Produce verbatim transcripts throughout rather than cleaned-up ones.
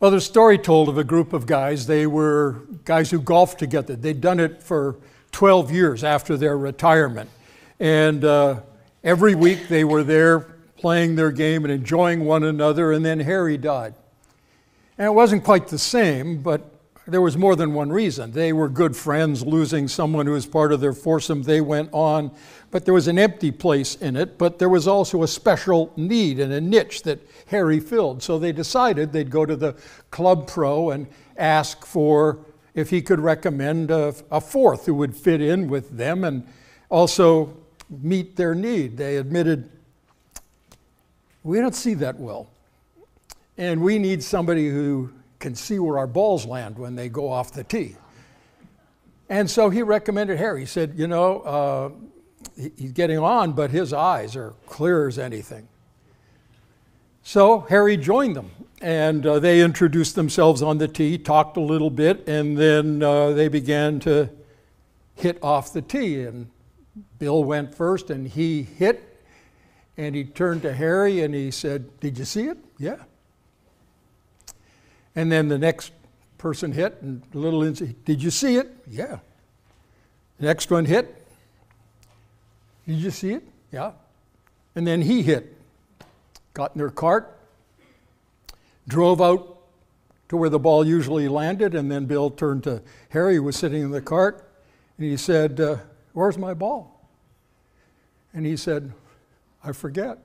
Well, there's a story told of a group of guys. They were guys who golfed together. They'd done it for twelve years after their retirement. And uh, every week they were there playing their game and enjoying one another, and then Harry died. And it wasn't quite the same, but there was more than one reason. They were good friends. Losing someone who was part of their foursome, they went on. But there was an empty place in it, but there was also a special need and a niche that Harry filled. So they decided they'd go to the club pro and ask for if he could recommend a, a fourth who would fit in with them and also meet their need. They admitted, we don't see that well. And we need somebody who can see where our balls land when they go off the tee. And so he recommended Harry. He said, you know, uh, he's getting on, but his eyes are clear as anything. So Harry joined them, and uh, they introduced themselves on the tee, talked a little bit, and then uh, they began to hit off the tee. And Bill went first, and he hit, and he turned to Harry, and he said, did you see it? Yeah. And then the next person hit, and little Lindsay, did you see it? Yeah. The next one hit. Did you see it? Yeah. And then he hit. Got in their cart, drove out to where the ball usually landed, and then Bill turned to Harry, who was sitting in the cart, and he said, uh, where's my ball? And he said, I forget.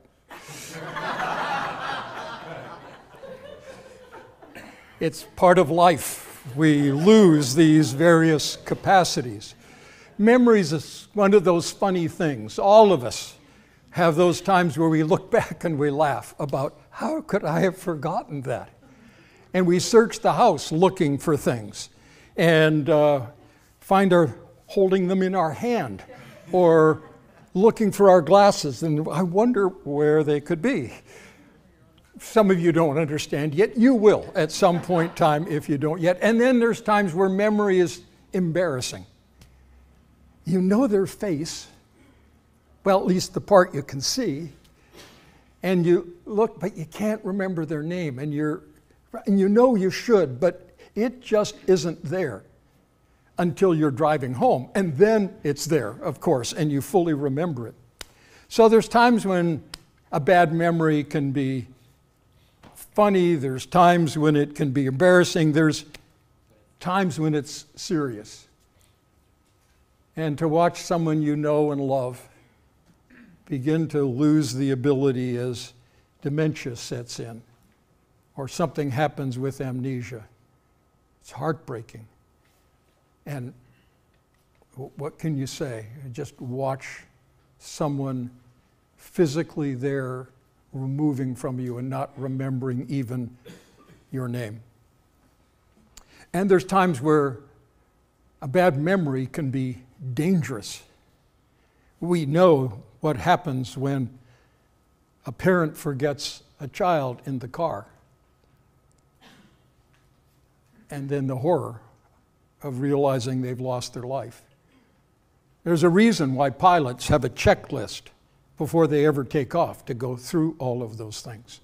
It's part of life. We lose these various capacities. Memories is one of those funny things. All of us have those times where we look back and we laugh about, how could I have forgotten that? And we search the house looking for things and uh, find our holding them in our hand or looking for our glasses, and I wonder where they could be. Some of you don't understand yet. You will at some point in time if you don't yet. And then there's times where memory is embarrassing. You know their face, well, at least the part you can see, and you look, but you can't remember their name, and you're, and you know you should, but it just isn't there until you're driving home. And then it's there, of course, and you fully remember it. So there's times when a bad memory can be funny, there's times when it can be embarrassing, there's times when it's serious. And to watch someone you know and love begin to lose the ability as dementia sets in, or something happens with amnesia, it's heartbreaking. And what can you say? Just watch someone physically there removing from you and not remembering even your name. And there's times where a bad memory can be dangerous. We know what happens when a parent forgets a child in the car, and then the horror of realizing they've lost their life. There's a reason why pilots have a checklist before they ever take off to go through all of those things.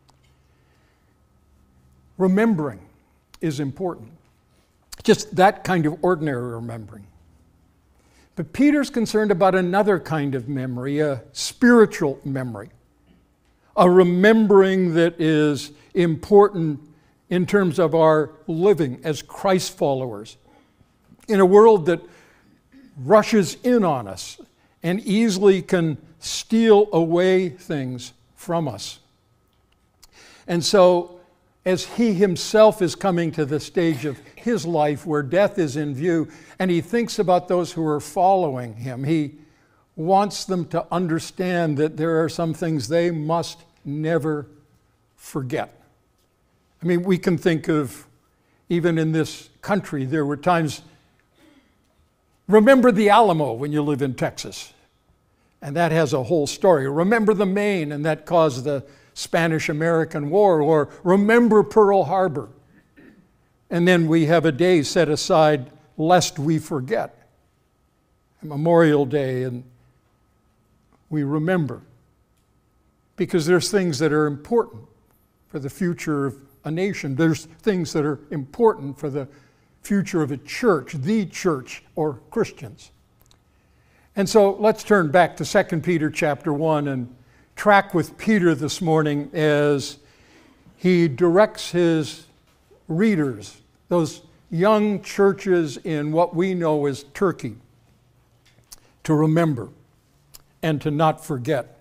Remembering is important. Just that kind of ordinary remembering. But Peter's concerned about another kind of memory, a spiritual memory, a remembering that is important in terms of our living as Christ followers in a world that rushes in on us and easily can steal away things from us. And so, as he himself is coming to the stage of his life where death is in view, and he thinks about those who are following him, he wants them to understand that there are some things they must never forget. I mean, we can think of, even in this country, there were times, remember the Alamo when you live in Texas. And that has a whole story. Remember the Maine, and that caused the Spanish-American War, or remember Pearl Harbor. And then we have a day set aside lest we forget. Memorial Day, and we remember. Because there's things that are important for the future of a nation. There's things that are important for the future of a church, the church, or Christians. And so let's turn back to Second Peter chapter one and track with Peter this morning as he directs his readers, those young churches in what we know as Turkey, to remember and to not forget.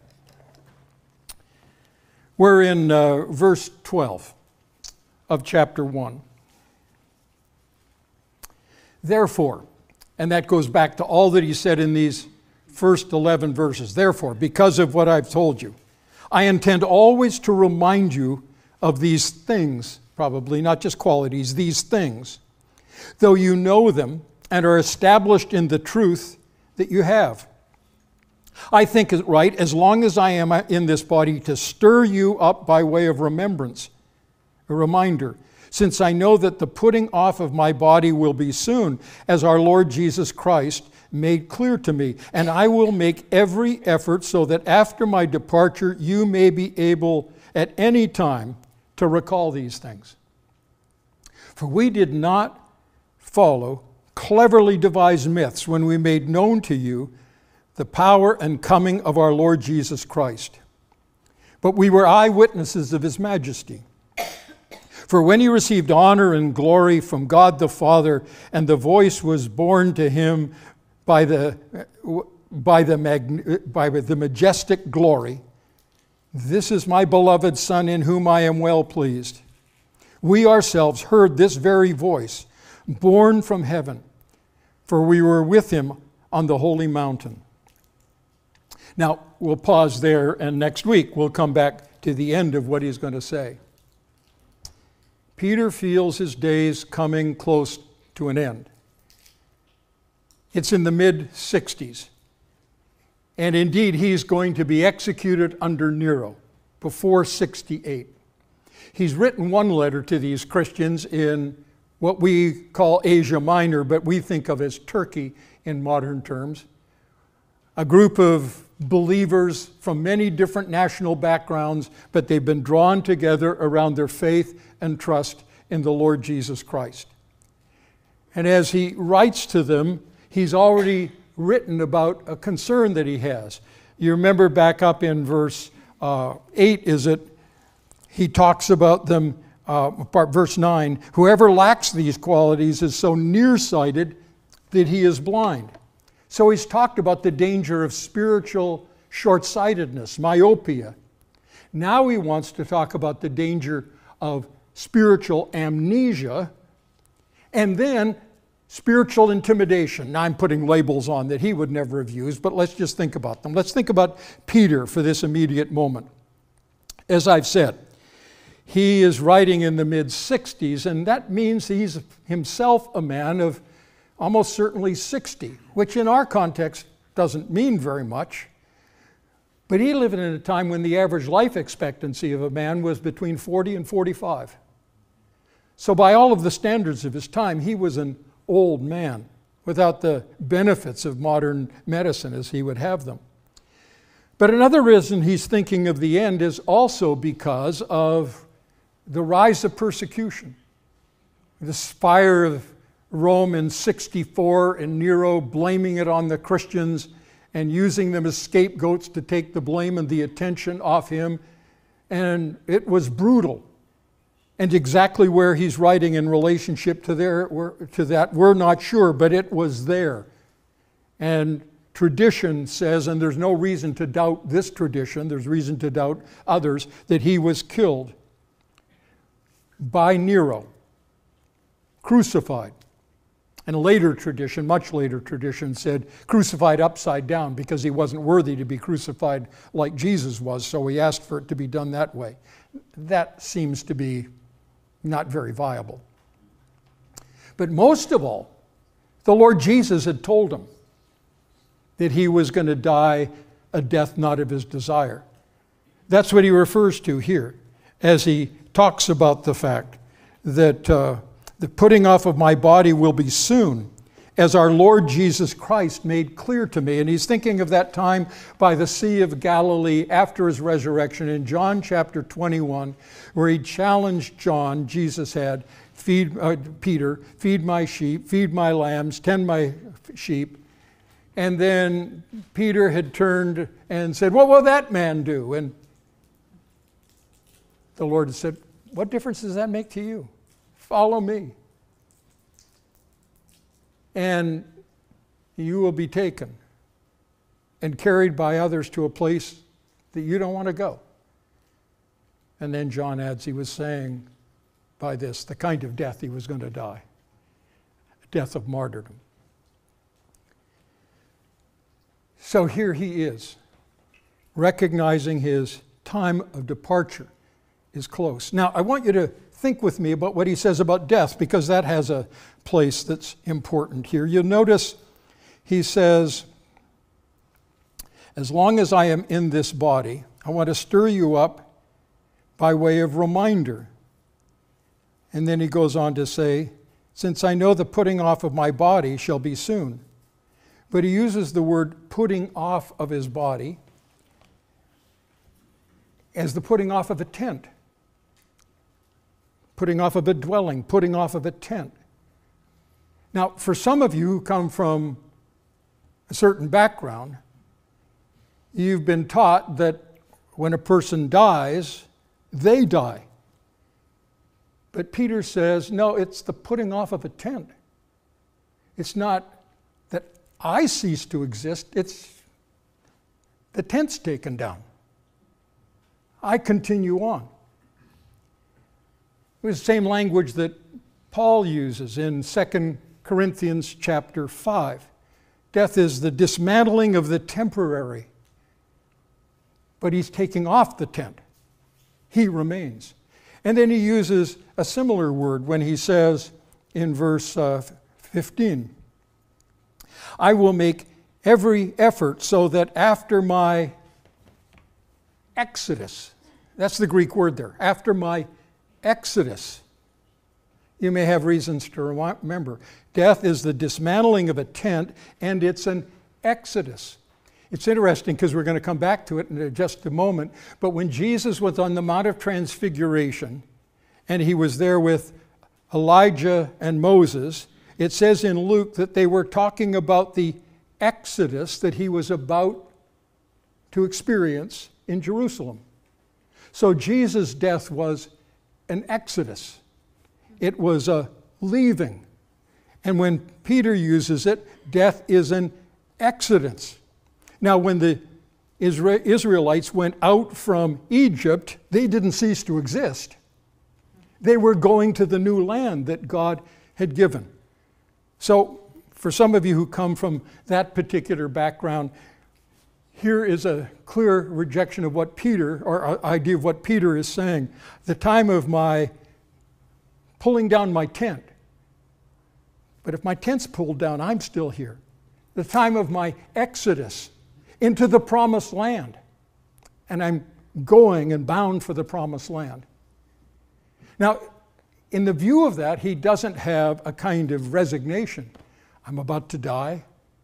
We're in uh, verse twelve of chapter one. Therefore, and that goes back to all that he said in these first eleven verses. Therefore, because of what I've told you, I intend always to remind you of these things, probably not just qualities, these things, though you know them and are established in the truth that you have. I think it right, as long as I am in this body, to stir you up by way of remembrance, a reminder, since I know that the putting off of my body will be soon, as our Lord Jesus Christ made clear to me. And I will make every effort so that after my departure, you may be able at any time to recall these things. For we did not follow cleverly devised myths when we made known to you the power and coming of our Lord Jesus Christ. But we were eyewitnesses of his majesty. For when he received honor and glory from God the Father, and the voice was borne to him by the, by the, mag, by the majestic glory, "This is my beloved Son in whom I am well pleased," we ourselves heard this very voice, borne from heaven, for we were with him on the holy mountain. Now, we'll pause there, and next week we'll come back to the end of what he's going to say. Peter feels his days coming close to an end. It's in the mid sixties. And indeed, he's going to be executed under Nero before sixty-eight. He's written one letter to these Christians in what we call Asia Minor, but we think of as Turkey in modern terms. A group of believers from many different national backgrounds, but they've been drawn together around their faith and trust in the Lord Jesus Christ. And as he writes to them, he's already written about a concern that he has. You remember back up in verse uh, eight, is it? He talks about them, uh, part verse nine, whoever lacks these qualities is so nearsighted that he is blind. So he's talked about the danger of spiritual short-sightedness, myopia. Now he wants to talk about the danger of spiritual amnesia, and then spiritual intimidation. Now I'm putting labels on that he would never have used, but let's just think about them. Let's think about Peter for this immediate moment. As I've said, he is writing in the mid sixties, and that means he's himself a man of almost certainly sixty, which in our context doesn't mean very much. But he lived in a time when the average life expectancy of a man was between forty and forty-five. So by all of the standards of his time, he was an old man without the benefits of modern medicine as he would have them. But another reason he's thinking of the end is also because of the rise of persecution. The fire of Rome in sixty-four and Nero blaming it on the Christians and using them as scapegoats to take the blame and the attention off him. And it was brutal. And exactly where he's writing in relationship to, there, to that, we're not sure, but it was there. And tradition says, and there's no reason to doubt this tradition, there's reason to doubt others, that he was killed by Nero, crucified. And a later tradition, much later tradition, said crucified upside down because he wasn't worthy to be crucified like Jesus was, so he asked for it to be done that way. That seems to be not very viable. But most of all, the Lord Jesus had told him that he was going to die a death not of his desire. That's what he refers to here as he talks about the fact that uh, the putting off of my body will be soon, as our Lord Jesus Christ made clear to me. And he's thinking of that time by the Sea of Galilee after his resurrection in John chapter twenty-one, where he challenged John, Jesus had, feed uh, Peter, feed my sheep, feed my lambs, tend my sheep. And then Peter had turned and said, what will that man do? And the Lord said, what difference does that make to you? Follow me. And you will be taken and carried by others to a place that you don't want to go. And then John adds, he was saying by this, the kind of death he was going to die, a death of martyrdom. So here he is, recognizing his time of departure is close. Now, I want you to think with me about what he says about death, because that has a place that's important here. You'll notice he says, as long as I am in this body, I want to stir you up by way of reminder. And then he goes on to say, since I know the putting off of my body shall be soon. But he uses the word putting off of his body as the putting off of a tent, putting off of a dwelling, putting off of a tent. Now, for some of you who come from a certain background, you've been taught that when a person dies, they die. But Peter says, no, it's the putting off of a tent. It's not that I cease to exist, it's the tent's taken down. I continue on. It was the same language that Paul uses in Second Corinthians chapter five. Death is the dismantling of the temporary, but he's taking off the tent. He remains. And then he uses a similar word when he says in verse uh, fifteen, I will make every effort so that after my exodus, that's the Greek word there, after my exodus, you may have reasons to remember. Death is the dismantling of a tent, and it's an exodus. It's interesting because we're going to come back to it in just a moment, but when Jesus was on the Mount of Transfiguration, and he was there with Elijah and Moses, it says in Luke that they were talking about the exodus that he was about to experience in Jerusalem. So Jesus' death was an exodus. It was a leaving. And when Peter uses it, death is an exodus. Now, when the Israelites went out from Egypt, they didn't cease to exist. They were going to the new land that God had given. So, for some of you who come from that particular background, here is a clear rejection of what Peter, or idea of what Peter is saying. The time of my pulling down my tent. But if my tent's pulled down, I'm still here. The time of my exodus into the promised land. And I'm going and bound for the promised land. Now, in the view of that, he doesn't have a kind of resignation. I'm about to die.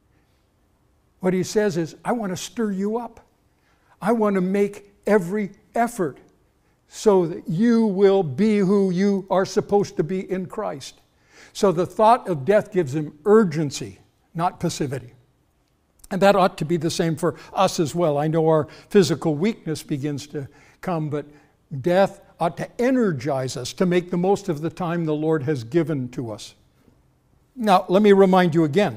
What he says is, I want to stir you up. I want to make every effort so that you will be who you are supposed to be in Christ. So the thought of death gives him urgency, not passivity. And that ought to be the same for us as well. I know our physical weakness begins to come, but death ought to energize us to make the most of the time the Lord has given to us. Now, let me remind you again.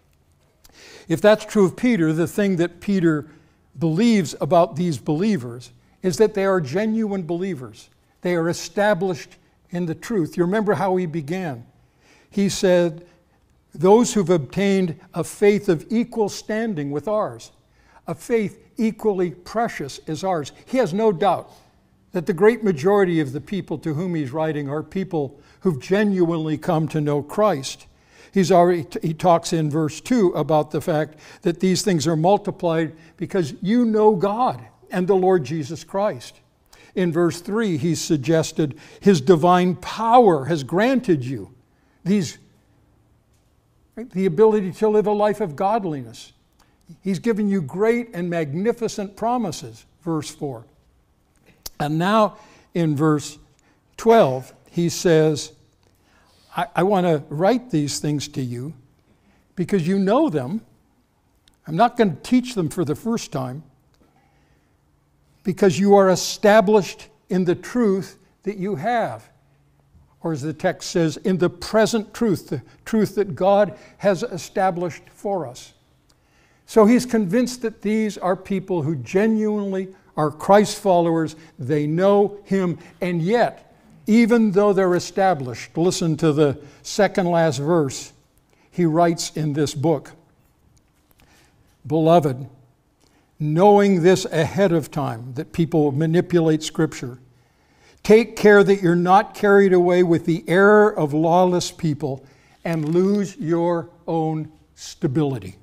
If that's true of Peter, the thing that Peter believes about these believers is that they are genuine believers. They are established in the truth. You remember how he began. He said, those who've obtained a faith of equal standing with ours, a faith equally precious as ours. He has no doubt that the great majority of the people to whom he's writing are people who've genuinely come to know Christ. He's already, he talks in verse two about the fact that these things are multiplied because you know God and the Lord Jesus Christ. In verse three, he suggested his divine power has granted you these right? The ability to live a life of godliness. He's given you great and magnificent promises, verse four. And now in verse twelve, he says, I, I want to write these things to you because you know them. I'm not going to teach them for the first time, because you are established in the truth that you have. Or as the text says, in the present truth, the truth that God has established for us. So he's convinced that these are people who genuinely are Christ followers. They know him, and yet, even though they're established, listen to the second last verse he writes in this book. Beloved, knowing this ahead of time, that people manipulate Scripture, take care that you're not carried away with the error of lawless people and lose your own stability.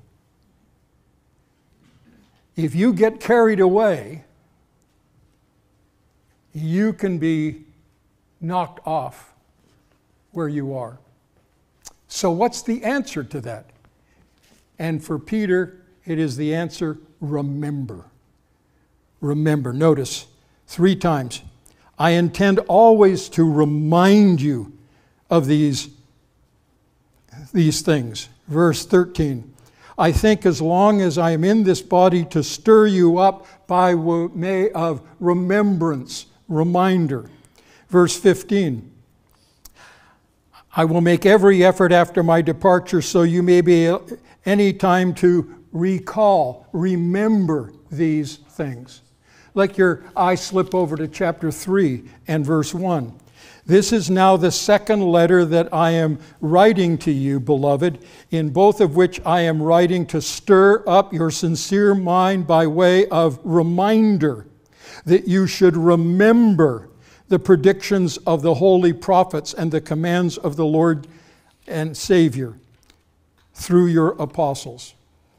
If you get carried away, you can be knocked off where you are. So what's the answer to that? And for Peter, it is the answer, remember. Remember. Notice three times. I intend always to remind you of these, these things. Verse thirteen. I think as long as I am in this body to stir you up by way of remembrance, reminder. Verse fifteen. I will make every effort after my departure so you may be any time to recall, remember these things. Let your eye slip over to chapter three and verse one. This is now the second letter that I am writing to you, beloved, in both of which I am writing to stir up your sincere mind by way of reminder, that you should remember the predictions of the holy prophets and the commands of the Lord and Savior through your apostles.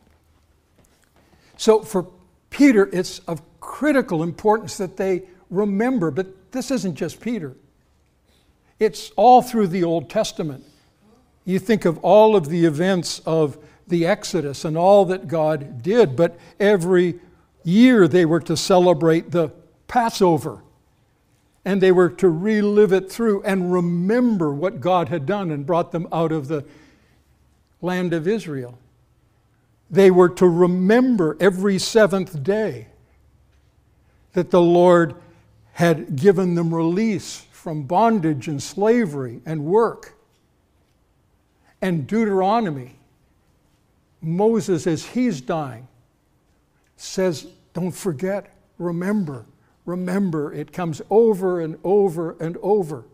So for Peter, it's of critical importance that they remember, but this isn't just Peter. It's all through the Old Testament. You think of all of the events of the Exodus and all that God did, but every year they were to celebrate the Passover, and they were to relive it through and remember what God had done and brought them out of the land of Israel. They were to remember every seventh day that the Lord had given them release from bondage and slavery and work. And Deuteronomy, Moses, as he's dying, says, don't forget, remember, remember. It comes over and over and over.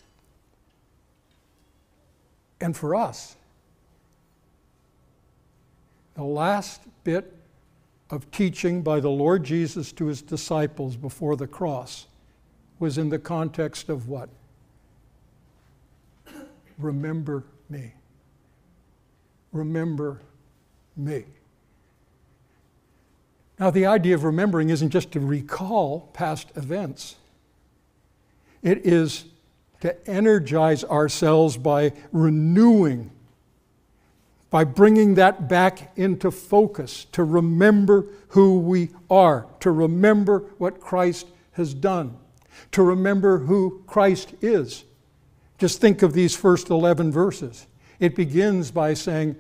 And for us, the last bit of teaching by the Lord Jesus to his disciples before the cross was in the context of what? Remember me. Remember me. Now, the idea of remembering isn't just to recall past events. It is to energize ourselves by renewing, by bringing that back into focus, to remember who we are, to remember what Christ has done, to remember who Christ is. Just think of these first eleven verses. It begins by saying,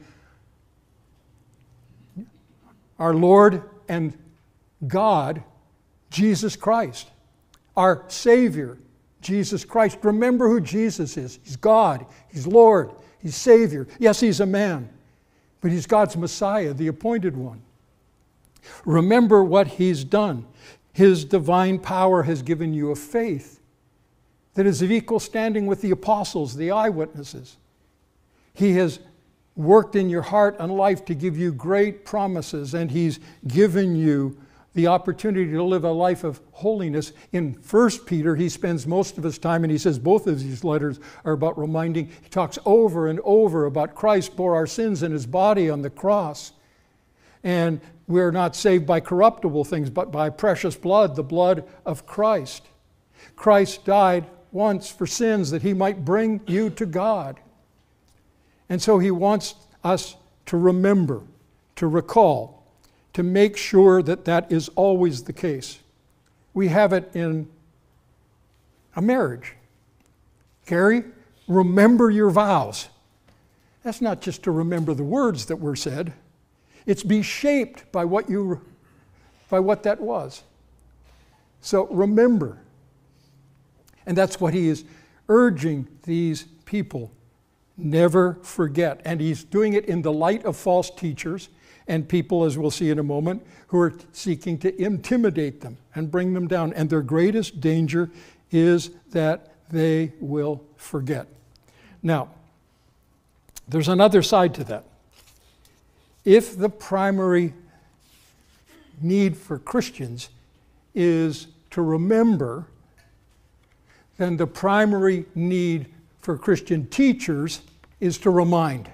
our Lord and God, Jesus Christ, our Savior, Jesus Christ. Remember who Jesus is. He's God, He's Lord, He's Savior. Yes, He's a man, but He's God's Messiah, the appointed one. Remember what He's done. His divine power has given you a faith that is of equal standing with the apostles, the eyewitnesses. He has worked in your heart and life to give you great promises, and He's given you the opportunity to live a life of holiness. In First Peter, he spends most of his time, and he says both of these letters are about reminding. He talks over and over about Christ bore our sins in His body on the cross. And we're not saved by corruptible things, but by precious blood, the blood of Christ. Christ died once for sins that He might bring you to God. And so He wants us to remember, to recall, to make sure that that is always the case. We have it in a marriage. Carrie, remember your vows. That's not just to remember the words that were said. It's be shaped by what you, by what that was. So remember. And that's what he is urging these people. Never forget. And he's doing it in the light of false teachers and people, as we'll see in a moment, who are seeking to intimidate them and bring them down. And their greatest danger is that they will forget. Now, there's another side to that. If the primary need for Christians is to remember, then the primary need for Christian teachers is to remind.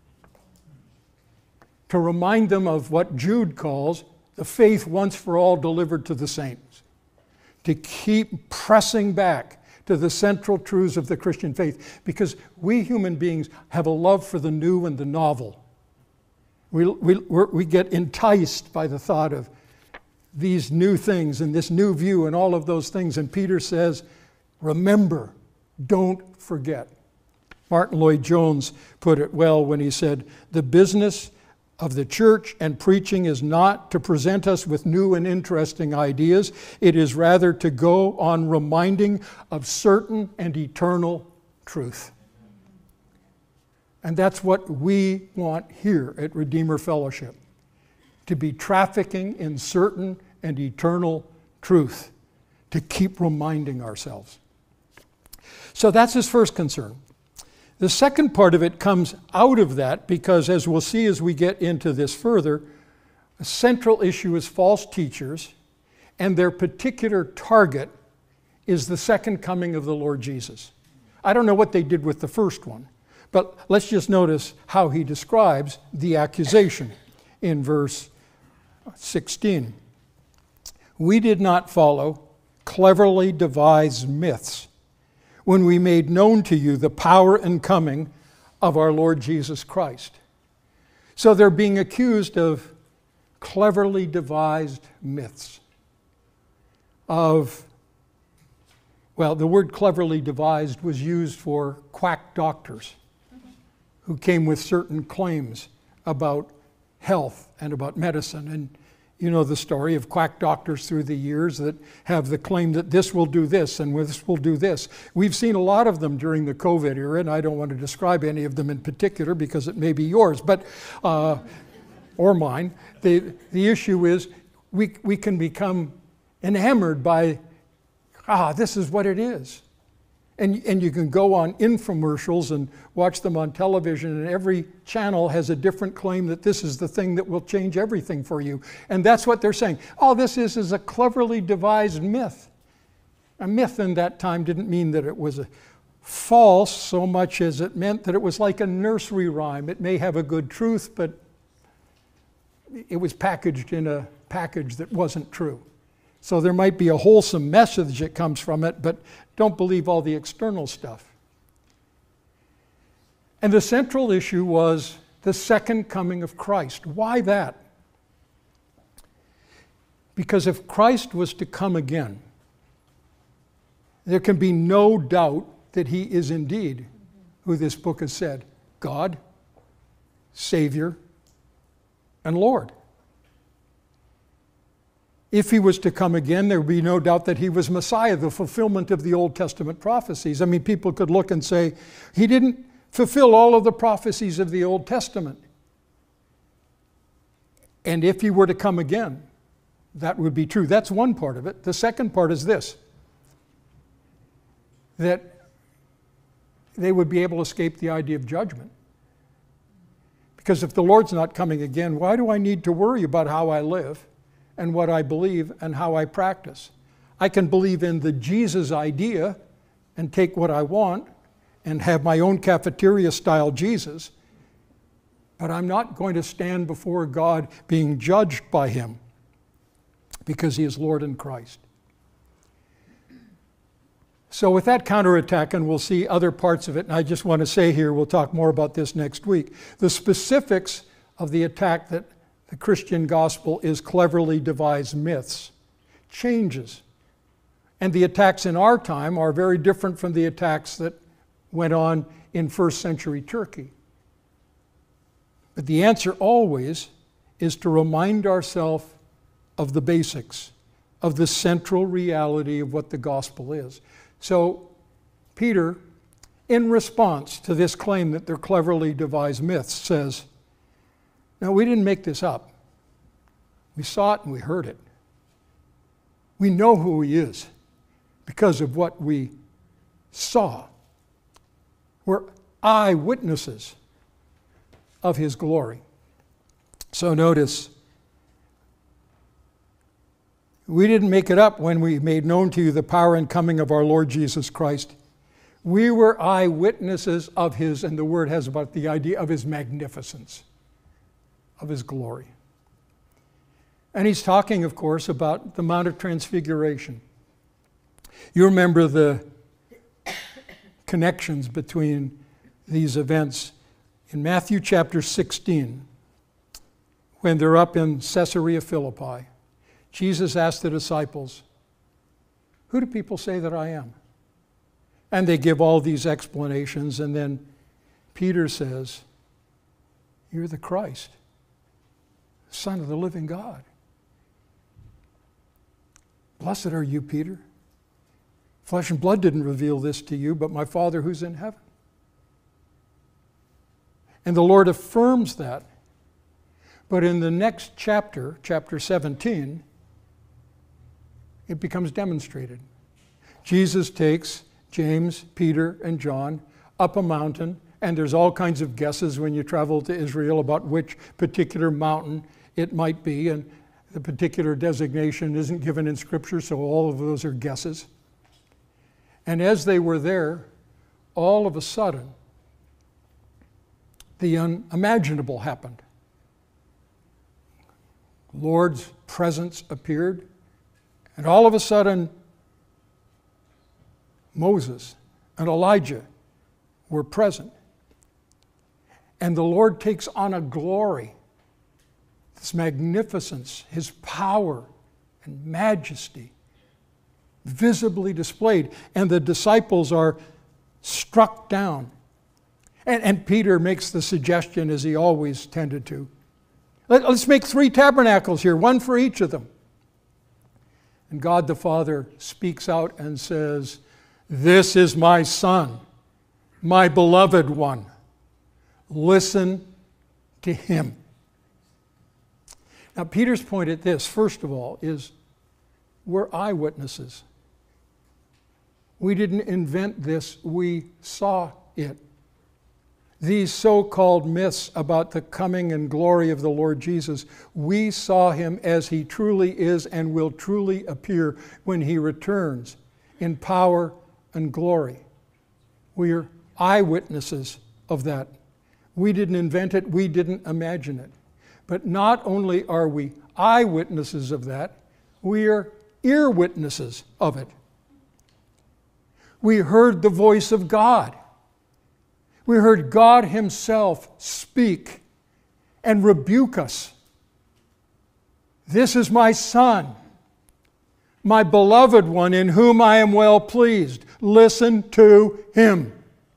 To remind them of what Jude calls the faith once for all delivered to the saints. To keep pressing back to the central truths of the Christian faith, because we human beings have a love for the new and the novel. We, we, we get enticed by the thought of these new things and this new view and all of those things. And Peter says, remember, don't forget. Martin Lloyd-Jones put it well when he said, the business of the church and preaching is not to present us with new and interesting ideas. It is rather to go on reminding of certain and eternal truth. And that's what we want here at Redeemer Fellowship, to be trafficking in certain and eternal truth, to keep reminding ourselves. So that's his first concern. The second part of it comes out of that because, as we'll see as we get into this further, a central issue is false teachers, and their particular target is the second coming of the Lord Jesus. I don't know what they did with the first one, but let's just notice how he describes the accusation in verse sixteen. We did not follow cleverly devised myths when we made known to you the power and coming of our Lord Jesus Christ. So they're being accused of cleverly devised myths. Of, well, the word cleverly devised was used for quack doctors who came with certain claims about health and about medicine. And you know the story of quack doctors through the years that have the claim that this will do this and this will do this. We've seen a lot of them during the COVID era, and I don't want to describe any of them in particular because it may be yours, but uh, or mine. The, the issue is we, we can become enamored by, ah, this is what it is. And, and you can go on infomercials and watch them on television, and every channel has a different claim that this is the thing that will change everything for you. And that's what they're saying. All this is is a cleverly devised myth. A myth in that time didn't mean that it was a false so much as it meant that it was like a nursery rhyme. It may have a good truth, but it was packaged in a package that wasn't true. So there might be a wholesome message that comes from it, but don't believe all the external stuff. And the central issue was the second coming of Christ. Why that? Because if Christ was to come again, there can be no doubt that he is indeed who this book has said, God, Savior, and Lord. If he was to come again, there would be no doubt that he was Messiah, the fulfillment of the Old Testament prophecies. I mean, people could look and say, he didn't fulfill all of the prophecies of the Old Testament. And if he were to come again, that would be true. That's one part of it. The second part is this, that they would be able to escape the idea of judgment. Because if the Lord's not coming again, why do I need to worry about how I live and what I believe and how I practice? I can believe in the Jesus idea and take what I want and have my own cafeteria-style Jesus, but I'm not going to stand before God being judged by him because he is Lord in Christ. So with that counterattack, and we'll see other parts of it, and I just want to say here, we'll talk more about this next week, the specifics of the attack that the Christian gospel is cleverly devised myths changes. And the attacks in our time are very different from the attacks that went on in first century Turkey. But the answer always is to remind ourselves of the basics, of the central reality of what the gospel is. So Peter, in response to this claim that they're cleverly devised myths, says, "Now, we didn't make this up. We saw it and we heard it. We know who he is because of what we saw. We're eyewitnesses of his glory." So notice, we didn't make it up when we made known to you the power and coming of our Lord Jesus Christ. We were eyewitnesses of his, and the word has about the idea of his magnificence, of his glory. And he's talking, of course, about the Mount of Transfiguration. You remember the connections between these events in Matthew chapter sixteen, when they're up in Caesarea Philippi. Jesus asked the disciples, "Who do people say that I am?" And they give all these explanations, and then Peter says, "You're the Christ, the Son of the living God. Blessed are you, Peter. Flesh and blood didn't reveal this to you, but my Father who's in heaven." And the Lord affirms that. But in the next chapter, chapter seventeen, it becomes demonstrated. Jesus takes James, Peter, and John up a mountain, and there's all kinds of guesses when you travel to Israel about which particular mountain it might be, and the particular designation isn't given in Scripture, so all of those are guesses. And as they were there, all of a sudden, the unimaginable happened. The Lord's presence appeared, and all of a sudden, Moses and Elijah were present. And the Lord takes on a glory, this magnificence, his power and majesty, visibly displayed. And the disciples are struck down. And, and Peter makes the suggestion, as he always tended to, Let, let's make three tabernacles here, one for each of them. And God the Father speaks out and says, "This is my Son, my beloved one. Listen to him." Now, Peter's point at this, first of all, is we're eyewitnesses. We didn't invent this, we saw it. These so-called myths about the coming and glory of the Lord Jesus, we saw him as he truly is and will truly appear when he returns in power and glory. We are eyewitnesses of that. We didn't invent it, we didn't imagine it. But not only are we eyewitnesses of that, we are ear witnesses of it. We heard the voice of God. We heard God himself speak and rebuke us. "This is my Son, my beloved one, in whom I am well pleased. Listen to him."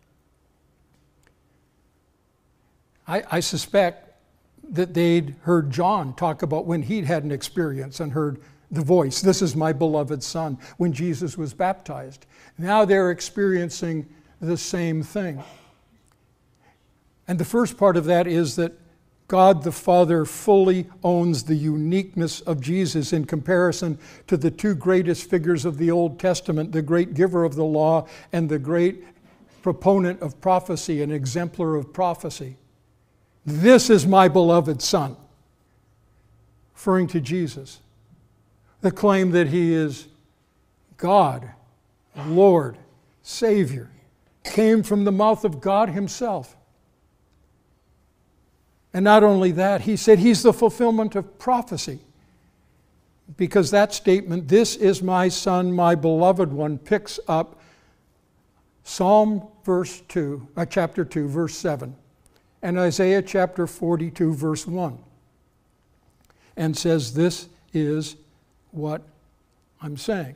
I, I suspect that they'd heard John talk about when he'd had an experience and heard the voice, "This is my beloved Son," when Jesus was baptized. Now they're experiencing the same thing. And the first part of that is that God the Father fully owns the uniqueness of Jesus in comparison to the two greatest figures of the Old Testament, the great giver of the law and the great proponent of prophecy, an exemplar of prophecy. "This is my beloved Son," referring to Jesus. The claim that he is God, Lord, Savior, came from the mouth of God himself. And not only that, he said he's the fulfillment of prophecy. Because that statement, "This is my Son, my beloved one," picks up Psalm verse two, uh, chapter two, verse seven, and Isaiah chapter forty-two, verse one, and says, this is what I'm saying.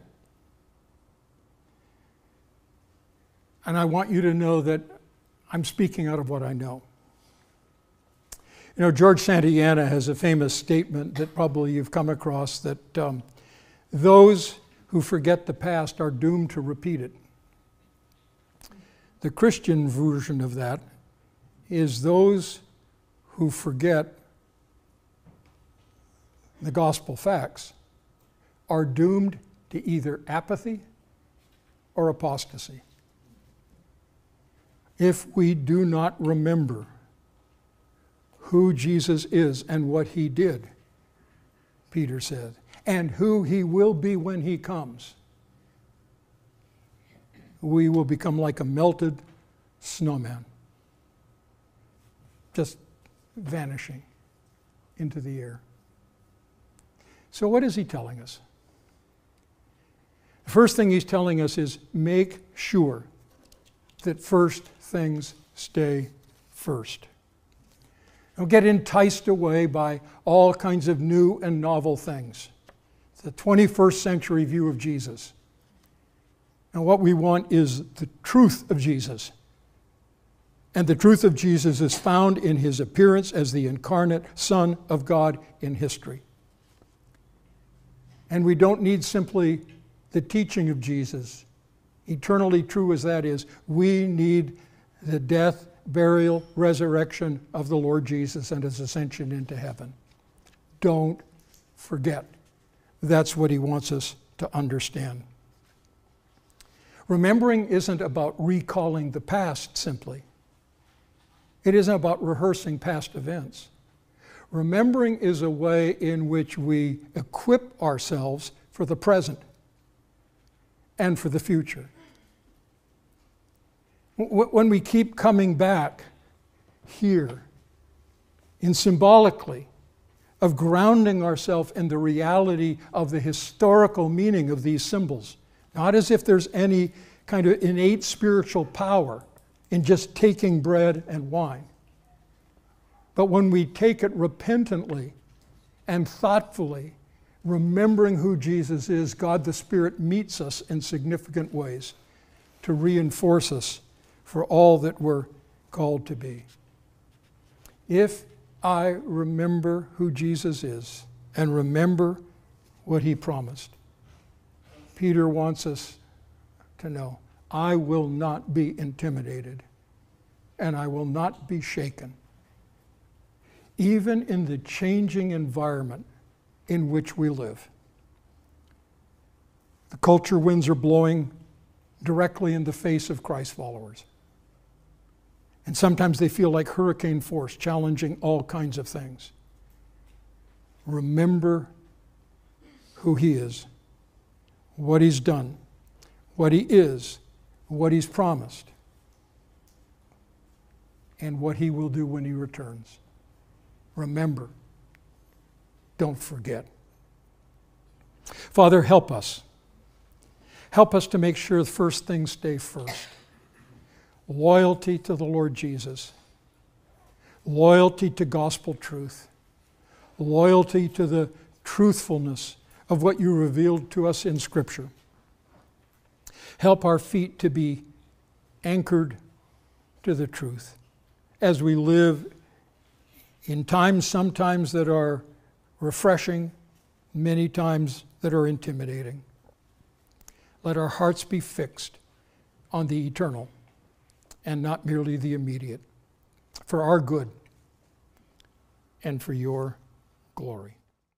And I want you to know that I'm speaking out of what I know. You know, George Santayana has a famous statement that probably you've come across, that um, those who forget the past are doomed to repeat it. The Christian version of that is those who forget the gospel facts are doomed to either apathy or apostasy. If we do not remember who Jesus is and what he did, Peter said, and who he will be when he comes, we will become like a melted snowman, just vanishing into the air. So what is he telling us? The first thing he's telling us is make sure that first things stay first. Don't get enticed away by all kinds of new and novel things. It's the twenty-first century view of Jesus. And what we want is the truth of Jesus. And the truth of Jesus is found in his appearance as the incarnate Son of God in history. And we don't need simply the teaching of Jesus. Eternally true as that is, we need the death, burial, resurrection of the Lord Jesus and his ascension into heaven. Don't forget. That's what he wants us to understand. Remembering isn't about recalling the past simply. It isn't about rehearsing past events. Remembering is a way in which we equip ourselves for the present and for the future. When we keep coming back here in symbolically of grounding ourselves in the reality of the historical meaning of these symbols, not as if there's any kind of innate spiritual power in just taking bread and wine, but when we take it repentantly and thoughtfully, remembering who Jesus is, God the Spirit meets us in significant ways to reinforce us for all that we're called to be. If I remember who Jesus is and remember what he promised, Peter wants us to know, I will not be intimidated and I will not be shaken, even in the changing environment in which we live. The culture winds are blowing directly in the face of Christ followers. And sometimes they feel like hurricane force, challenging all kinds of things. Remember who he is, what he's done, what he is, what he's promised, and what he will do when he returns. Remember. Don't forget. Father, help us. Help us to make sure the first things stay first. Loyalty to the Lord Jesus. Loyalty to gospel truth. Loyalty to the truthfulness of what you revealed to us in Scripture. Help our feet to be anchored to the truth as we live in times sometimes that are refreshing, many times that are intimidating. Let our hearts be fixed on the eternal and not merely the immediate, for our good and for your glory.